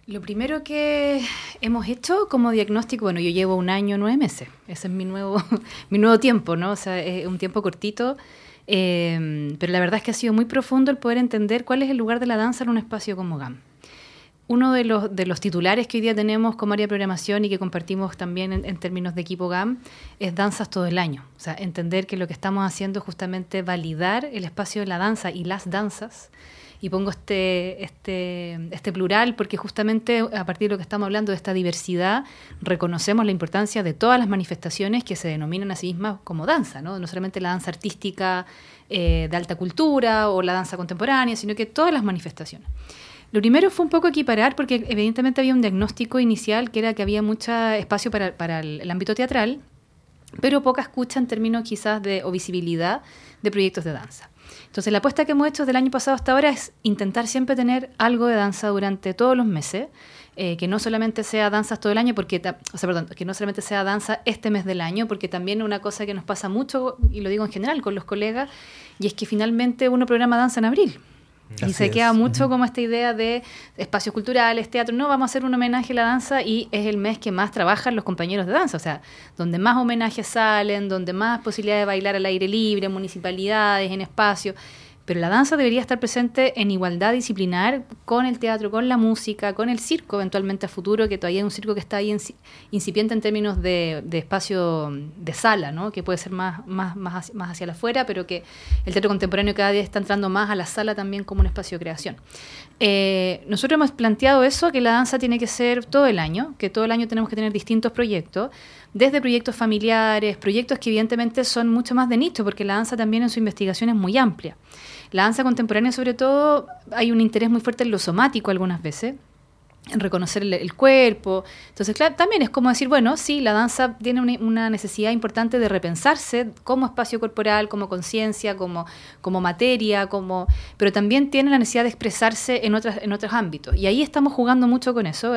Lo primero que hemos hecho como diagnóstico, bueno, yo llevo 1 año, 9 meses, ese es mi nuevo tiempo, ¿no? O sea, es un tiempo cortito, pero la verdad es que ha sido muy profundo el poder entender cuál es el lugar de la danza en un espacio como GAM. Uno de los titulares que hoy día tenemos como área de programación y que compartimos también en términos de equipo GAM es danzas todo el año. O sea, entender que lo que estamos haciendo es justamente validar el espacio de la danza y las danzas. Y pongo este plural porque justamente a partir de lo que estamos hablando de esta diversidad, reconocemos la importancia de todas las manifestaciones que se denominan a sí mismas como danza, ¿no? No solamente la danza artística de alta cultura o la danza contemporánea, sino que todas las manifestaciones. Lo primero fue un poco equiparar, porque evidentemente había un diagnóstico inicial que era que había mucho espacio para el ámbito teatral, pero poca escucha en términos quizás o visibilidad de proyectos de danza. Entonces la apuesta que hemos hecho desde el año pasado hasta ahora es intentar siempre tener algo de danza durante todos los meses, que no solamente sea danzas todo el año, que no solamente sea danza este mes del año, porque también una cosa que nos pasa mucho, y lo digo en general con los colegas, y es que finalmente uno programa danza en abril. Y se queda mucho como esta idea de espacios culturales, teatro. No, vamos a hacer un homenaje a la danza y es el mes que más trabajan los compañeros de danza. O sea, donde más homenajes salen, donde más posibilidades de bailar al aire libre, en municipalidades, en espacios. Pero la danza debería estar presente en igualdad disciplinar con el teatro, con la música, con el circo, eventualmente a futuro, que todavía es un circo que está ahí incipiente en términos de espacio de sala, ¿no? Que puede ser más hacia la afuera, pero que el teatro contemporáneo cada día está entrando más a la sala también como un espacio de creación. Nosotros hemos planteado eso, que la danza tiene que ser todo el año, que todo el año tenemos que tener distintos proyectos, desde proyectos familiares, proyectos que evidentemente son mucho más de nicho, porque la danza también en su investigación es muy amplia. La danza contemporánea, sobre todo, hay un interés muy fuerte en lo somático algunas veces, en reconocer el cuerpo. Entonces, claro, también es como decir, bueno, sí, la danza tiene una necesidad importante de repensarse como espacio corporal, como conciencia, como materia, pero también tiene la necesidad de expresarse en otros ámbitos. Y ahí estamos jugando mucho con eso.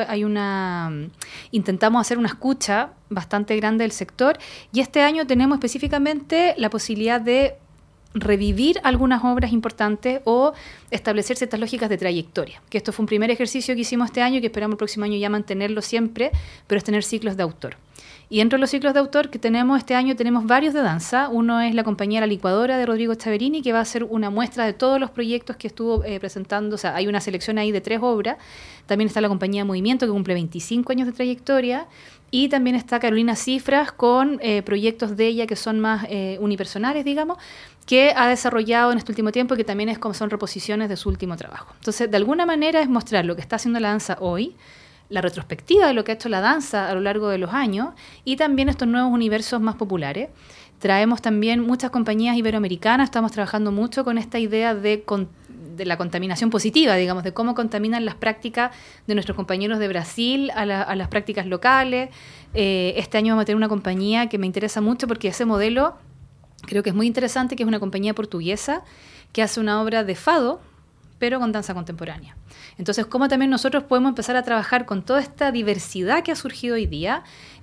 Intentamos hacer una escucha bastante grande del sector, y este año tenemos específicamente la posibilidad de revivir algunas obras importantes o establecer ciertas lógicas de trayectoria. Que esto fue un primer ejercicio que hicimos este año y que esperamos el próximo año ya mantenerlo siempre, pero es tener ciclos de autor. Y dentro de los ciclos de autor que tenemos este año tenemos varios de danza. Uno es la compañía La Licuadora de Rodrigo Chaverini, que va a ser una muestra de todos los proyectos que estuvo presentando. O sea, hay una selección ahí de 3 obras. También está la compañía Movimiento, que cumple 25 años de trayectoria. Y también está Carolina Cifras con proyectos de ella que son más unipersonales, digamos, que ha desarrollado en este último tiempo y que también son reposiciones de su último trabajo. Entonces, de alguna manera es mostrar lo que está haciendo la danza hoy, la retrospectiva de lo que ha hecho la danza a lo largo de los años y también estos nuevos universos más populares. Traemos también muchas compañías iberoamericanas, estamos trabajando mucho con esta idea de la contaminación positiva, digamos, de cómo contaminan las prácticas de nuestros compañeros de Brasil a las prácticas locales. Este año vamos a tener una compañía que me interesa mucho porque ese modelo creo que es muy interesante, que es una compañía portuguesa que hace una obra de fado, pero con danza contemporánea. Entonces, cómo también nosotros podemos empezar a trabajar con toda esta diversidad que ha surgido hoy día.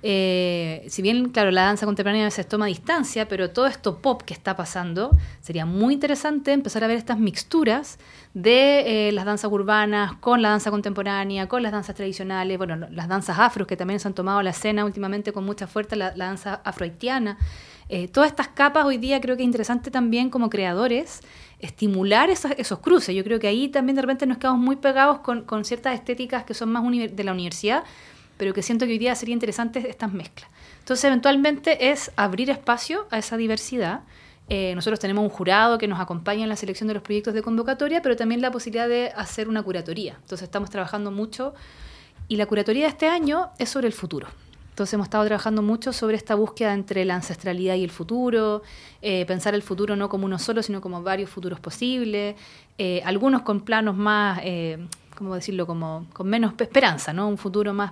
Si bien, claro, la danza contemporánea a veces toma distancia, pero todo esto pop que está pasando, sería muy interesante empezar a ver estas mixturas de las danzas urbanas con la danza contemporánea, con las danzas tradicionales, bueno, las danzas afros que también se han tomado la escena últimamente con mucha fuerza, la danza afrohaitiana. Todas estas capas hoy día creo que es interesante también como creadores estimular esos cruces. Yo creo que ahí también de repente nos quedamos muy pegados con ciertas estéticas que son más de la universidad, pero que siento que hoy día sería interesante estas mezclas. Entonces, eventualmente es abrir espacio a esa diversidad. Nosotros tenemos un jurado que nos acompaña en la selección de los proyectos de convocatoria, pero también la posibilidad de hacer una curatoría. Entonces, estamos trabajando mucho y la curatoría de este año es sobre el futuro. Entonces hemos estado trabajando mucho sobre esta búsqueda entre la ancestralidad y el futuro, pensar el futuro no como uno solo, sino como varios futuros posibles, algunos con planos más, ¿cómo decirlo?, como con menos esperanza, ¿no? Un futuro más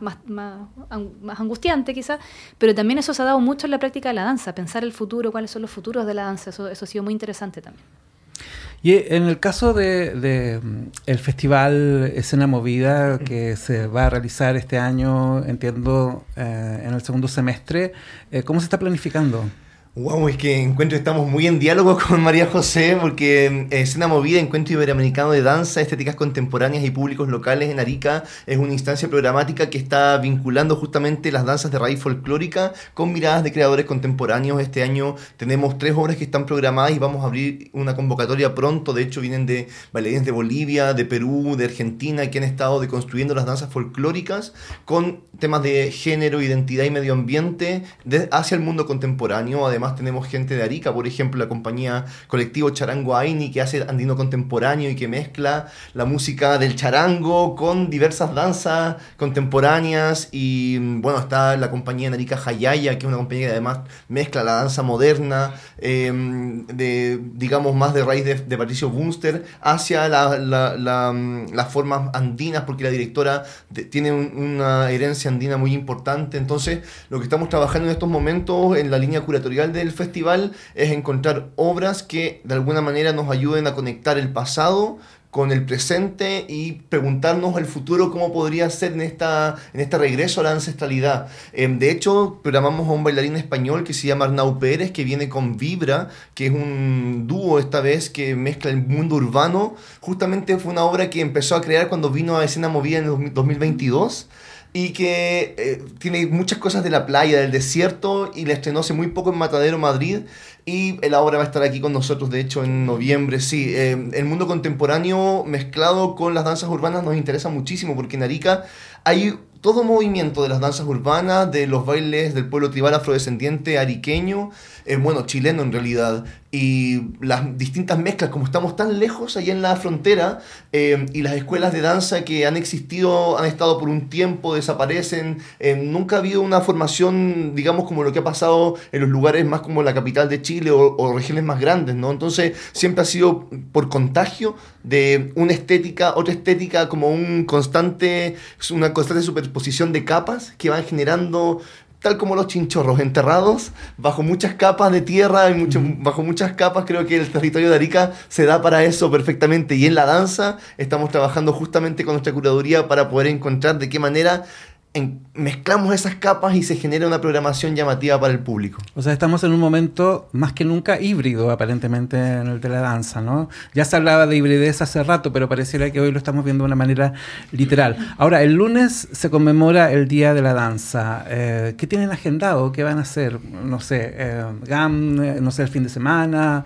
angustiante quizás, pero también eso se ha dado mucho en la práctica de la danza, pensar el futuro, cuáles son los futuros de la danza, eso ha sido muy interesante también. Y en el caso de el Festival Escena Movida, que se va a realizar este año, entiendo, en el segundo semestre, ¿cómo se está planificando? Wow, es que encuentro que estamos muy en diálogo con María José, porque Escena Movida, Encuentro Iberoamericano de Danza, Estéticas Contemporáneas y Públicos Locales en Arica, es una instancia programática que está vinculando justamente las danzas de raíz folclórica con miradas de creadores contemporáneos. Este año tenemos 3 obras que están programadas y vamos a abrir una convocatoria pronto. De hecho, vienen de bailarines de Bolivia, de Perú, de Argentina, que han estado deconstruyendo las danzas folclóricas con temas de género, identidad y medio ambiente hacia el mundo contemporáneo. Además, tenemos gente de Arica, por ejemplo, la compañía colectivo Charango Aini, que hace andino contemporáneo y que mezcla la música del charango con diversas danzas contemporáneas. Y bueno, está la compañía en Arica Hayaya, que es una compañía que además mezcla la danza moderna, digamos más de raíz de Patricio Bunster, hacia las formas andinas, porque la directora tiene una herencia andina muy importante. Entonces, lo que estamos trabajando en estos momentos en la línea curatorial del festival es encontrar obras que de alguna manera nos ayuden a conectar el pasado con el presente y preguntarnos el futuro cómo podría ser en este regreso a la ancestralidad. De hecho, programamos a un bailarín español que se llama Arnau Pérez, que viene con Vibra, que es un dúo esta vez que mezcla el mundo urbano. Justamente fue una obra que empezó a crear cuando vino a Escena Movida en el 2022. Y que tiene muchas cosas de la playa, del desierto, y la estrenó hace muy poco en Matadero, Madrid, y él ahora va a estar aquí con nosotros, de hecho, en noviembre. Sí, el mundo contemporáneo mezclado con las danzas urbanas nos interesa muchísimo, porque en Arica hay todo movimiento de las danzas urbanas, de los bailes del pueblo tribal afrodescendiente ariqueño, bueno, chileno en realidad, y las distintas mezclas, como estamos tan lejos allá en la frontera, y las escuelas de danza que han existido, han estado por un tiempo, desaparecen, nunca ha habido una formación, digamos, como lo que ha pasado en los lugares más como la capital de Chile o regiones más grandes, ¿no? Entonces siempre ha sido por contagio de una estética, otra estética, como una constante superposición de capas que van generando, tal como los chinchorros enterrados bajo muchas capas de tierra y bajo muchas capas. Creo que el territorio de Arica se da para eso perfectamente, y en la danza estamos trabajando justamente con nuestra curaduría para poder encontrar de qué manera mezclamos esas capas y se genera una programación llamativa para el público. O sea, estamos en un momento más que nunca híbrido, aparentemente, en el de la danza, ¿no? Ya se hablaba de hibridez hace rato, pero pareciera que hoy lo estamos viendo de una manera literal. Ahora, el lunes se conmemora el Día de la Danza. ¿Qué tienen agendado? ¿Qué van a hacer? No sé, GAM, no sé, el fin de semana,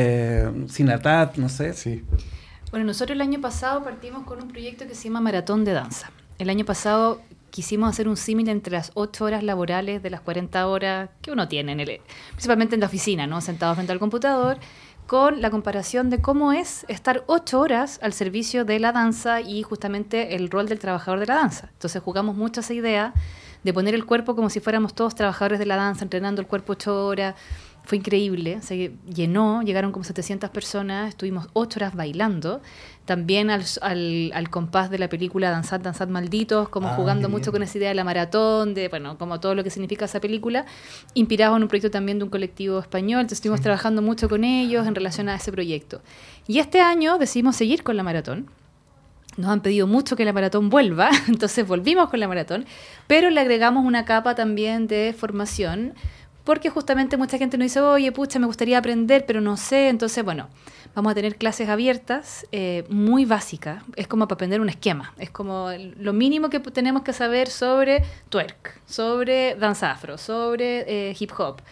Sinatat, no sé. Sí. Bueno, nosotros el año pasado partimos con un proyecto que se llama Maratón de Danza. El año pasado quisimos hacer un símil entre las 8 horas laborales de las 40 horas que uno tiene, principalmente en la oficina, ¿no? Sentado frente al computador, con la comparación de cómo es estar 8 horas al servicio de la danza y justamente el rol del trabajador de la danza. Entonces jugamos mucho esa idea de poner el cuerpo como si fuéramos todos trabajadores de la danza, entrenando el cuerpo 8 horas. Fue increíble, se llenó, llegaron como 700 personas, estuvimos 8 horas bailando, también al compás de la película Danzad, Danzad Malditos, como jugando mucho con esa idea de la maratón, de bueno, como todo lo que significa esa película, inspirado en un proyecto también de un colectivo español. Entonces estuvimos trabajando mucho con ellos en relación a ese proyecto. Y este año decidimos seguir con la maratón. Nos han pedido mucho que la maratón vuelva, entonces volvimos con la maratón, pero le agregamos una capa también de formación, porque justamente mucha gente nos dice, oye, pucha, me gustaría aprender, pero no sé. Entonces, bueno, vamos a tener clases abiertas, muy básicas. Es como para aprender un esquema. Es como lo mínimo que tenemos que saber sobre twerk, sobre danza afro, sobre hip hop.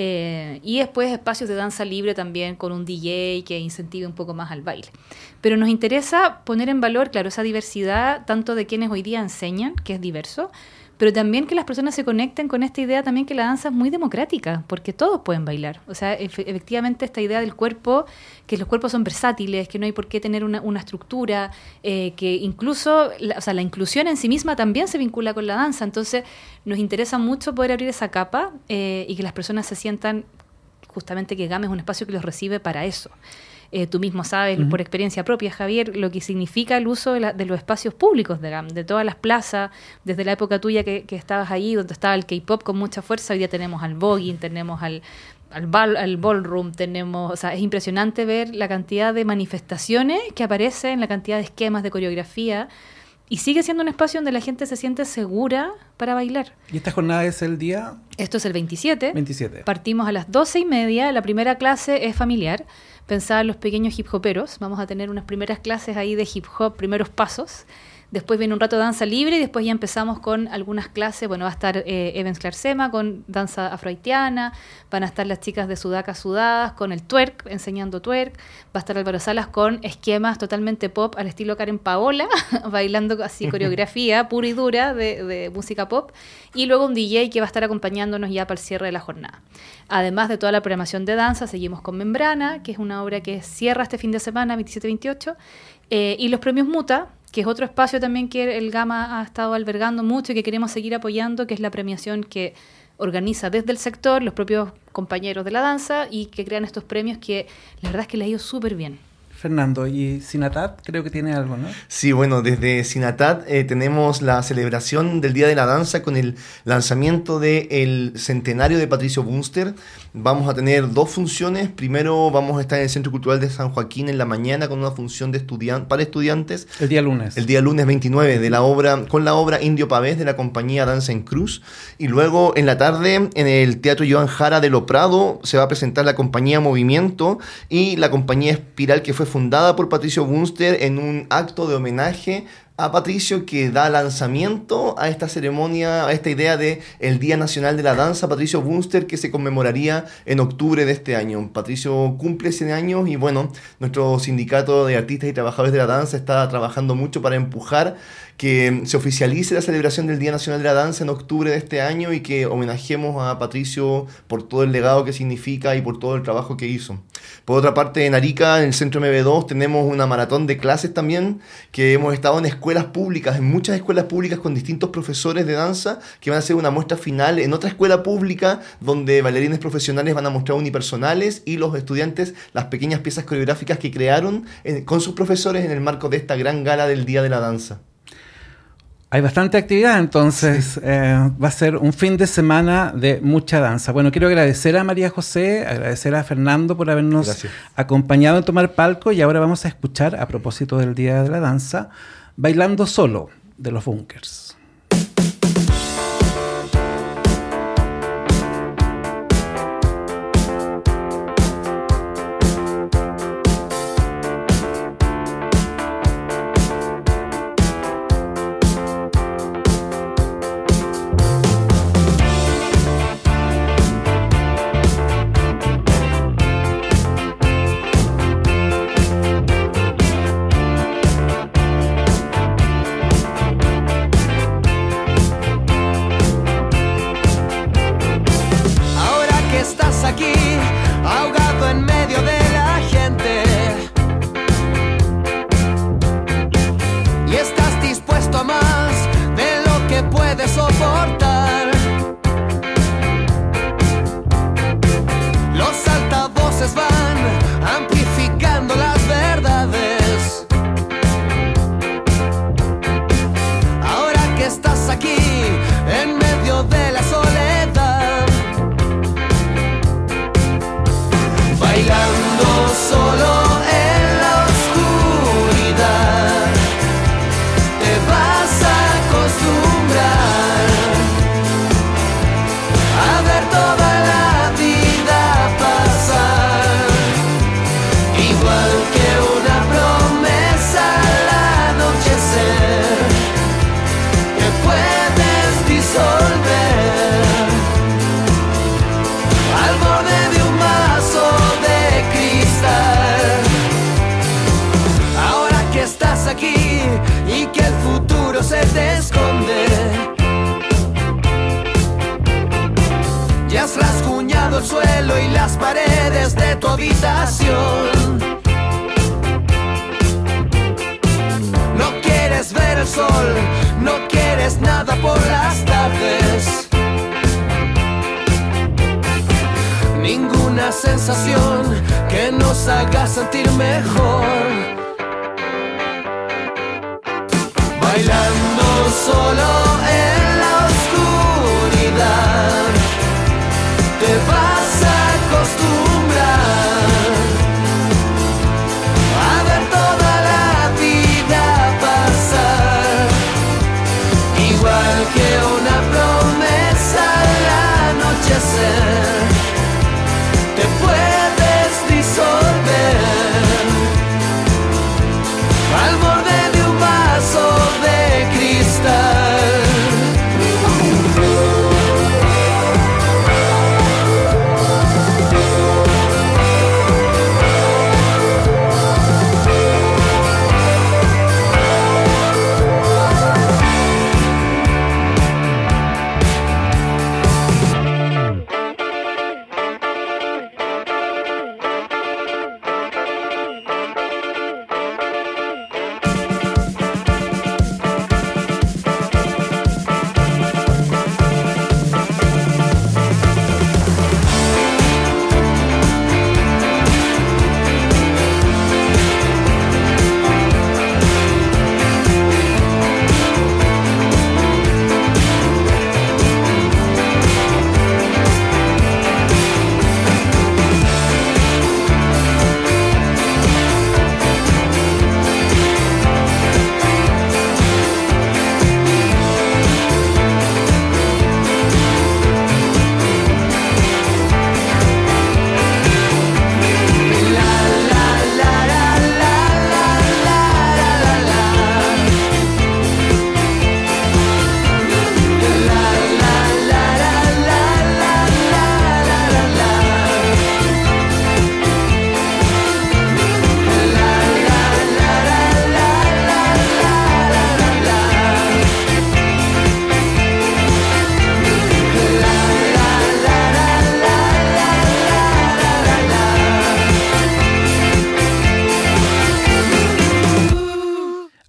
Y después espacios de danza libre también con un DJ que incentive un poco más al baile. Pero nos interesa poner en valor, claro, esa diversidad, tanto de quienes hoy día enseñan, que es diverso, pero también que las personas se conecten con esta idea también que la danza es muy democrática, porque todos pueden bailar. O sea, efectivamente esta idea del cuerpo, que los cuerpos son versátiles, que no hay por qué tener una estructura, que incluso, la inclusión en sí misma también se vincula con la danza. Entonces, nos interesa mucho poder abrir esa capa y que las personas se sientan justamente que GAM es un espacio que los recibe para eso. Tú mismo sabes, por experiencia propia, Javier, lo que significa el uso de los espacios públicos de GAM, de todas las plazas, desde la época tuya que estabas ahí, donde estaba el K-pop con mucha fuerza. Hoy día tenemos al voguing, tenemos al ballroom, tenemos, o sea, es impresionante ver la cantidad de manifestaciones que aparecen, la cantidad de esquemas de coreografía, y sigue siendo un espacio donde la gente se siente segura para bailar. ¿Y esta jornada es el día? Esto es el 27. 27. Partimos a las 12:30. La primera clase es familiar, pensada en los pequeños hip hoperos. Vamos a tener unas primeras clases ahí de hip hop, primeros pasos. Después viene un rato de danza libre y después ya empezamos con algunas clases. Bueno, va a estar Evans Clarsema con danza afrohaitiana, van a estar las chicas de Sudaca Sudadas con el twerk, enseñando twerk, va a estar Álvaro Salas con esquemas totalmente pop al estilo Karen Paola, bailando así coreografía pura y dura de música pop, y luego un DJ que va a estar acompañándonos ya para el cierre de la jornada. Además de toda la programación de danza, seguimos con Membrana, que es una obra que cierra este fin de semana, 27-28, y los premios Muta, que es otro espacio también que el Gama ha estado albergando mucho y que queremos seguir apoyando, que es la premiación que organiza desde el sector los propios compañeros de la danza y que crean estos premios que la verdad es que les ha ido súper bien. Fernando, y Sinatat creo que tiene algo, ¿no? Sí, bueno, desde Sinatat tenemos la celebración del Día de la Danza con el lanzamiento del centenario de Patricio Bunster. Vamos a tener 2 funciones. Primero vamos a estar en el Centro Cultural de San Joaquín en la mañana con una función de para estudiantes. El día lunes. El día lunes 29 con la obra Indio Pavés de la compañía Danza en Cruz. Y luego en la tarde en el Teatro Joan Jara de Lo Prado se va a presentar la compañía Movimiento y la compañía Espiral, que fue fundada por Patricio Bunster en un acto de homenaje a Patricio, que da lanzamiento a esta ceremonia, a esta idea de el Día Nacional de la Danza Patricio Bunster, que se conmemoraría en octubre de este año. Patricio cumple 100 años y bueno, nuestro sindicato de artistas y trabajadores de la danza está trabajando mucho para empujar que se oficialice la celebración del Día Nacional de la Danza en octubre de este año y que homenajemos a Patricio por todo el legado que significa y por todo el trabajo que hizo. Por otra parte, en Arica, en el Centro MB2, tenemos una maratón de clases también, que hemos estado en escuelas públicas, en muchas escuelas públicas con distintos profesores de danza, que van a hacer una muestra final en otra escuela pública, donde bailarines profesionales van a mostrar unipersonales y los estudiantes las pequeñas piezas coreográficas que crearon con sus profesores en el marco de esta gran gala del Día de la Danza. Hay bastante actividad, entonces va a ser un fin de semana de mucha danza. Bueno, quiero agradecer a María José, agradecer a Fernando por habernos acompañado en Tomar Palco, y ahora vamos a escuchar, a propósito del Día de la Danza, Bailando Solo, de Los Bunkers. el suelo y las paredes de tu habitación. No quieres ver el sol, no quieres nada por las tardes. Ninguna sensación que nos haga sentir mejor. Bailando solo en la oscuridad, te vas a acostumbrar a ver toda la vida pasar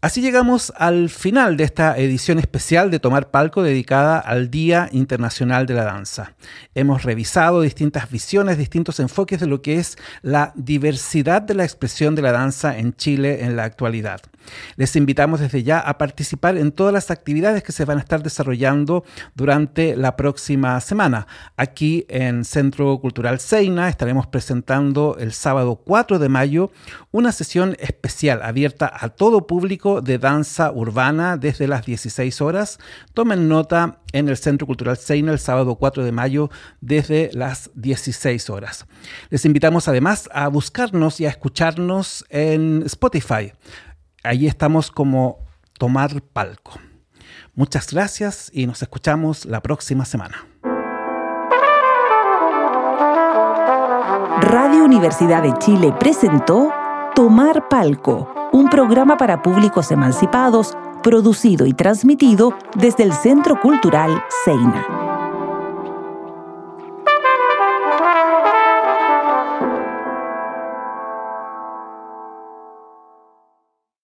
Así llegamos al final de esta edición especial de Tomar Palco dedicada al Día Internacional de la Danza. Hemos revisado distintas visiones, distintos enfoques de lo que es la diversidad de la expresión de la danza en Chile en la actualidad. Les invitamos desde ya a participar en todas las actividades que se van a estar desarrollando durante la próxima semana. Aquí en Centro Cultural Seina estaremos presentando el sábado 4 de mayo una sesión especial abierta a todo público de danza urbana desde las 16 horas. Tomen nota, en el Centro Cultural Seina el sábado 4 de mayo desde las 16 horas. Les invitamos además a buscarnos y a escucharnos en Spotify. Allí estamos como Tomar Palco. Muchas gracias y nos escuchamos la próxima semana. Radio Universidad de Chile presentó Tomar Palco, un programa para públicos emancipados, producido y transmitido desde el Centro Cultural Seina.